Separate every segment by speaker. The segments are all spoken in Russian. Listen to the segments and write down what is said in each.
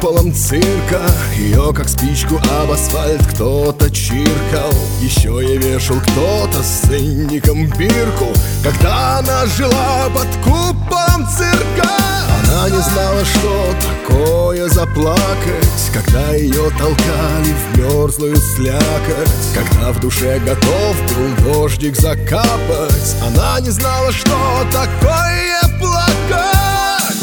Speaker 1: куполом цирка. Ее как спичку об асфальт кто-то чиркал. Еще и вешал кто-то с ценником бирку. Когда она жила под куполом цирка, она не знала, что такое заплакать, когда ее толкали в мерзлую слякоть, когда в душе готов был дождик закапать. Она не знала, что такое плакать.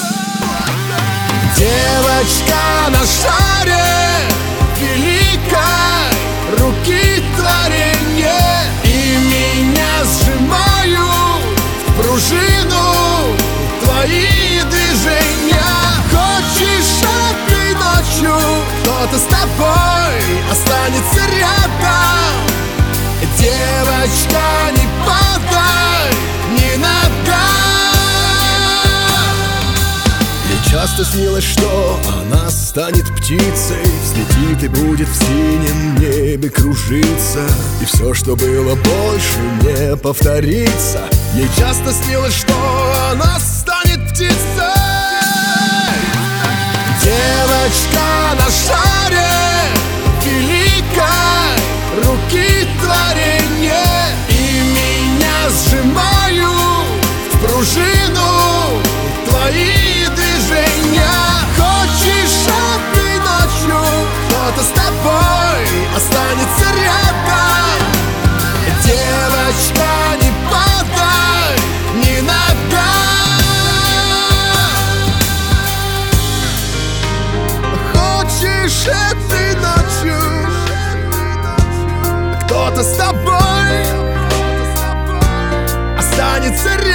Speaker 1: Девочка на шаре великой руки творения, и меня сжимают в пружину твои движения. Хочешь этой ночью кто-то с тобой останется рядом? Девочка, не падай ни на Ей часто снилось, что она станет птицей, взлетит и будет в синем небе кружиться, и все, что было, больше не повторится. Ей часто снилось, что она станет птицей. Девочка на шаре великой руки творения, и меня сжимают в пружину твои движения. Хочешь этой ночью кто-то с тобой останется рядом? Девочка, не падай ни на Хочешь этой ночью кто-то с тобой останется рядом?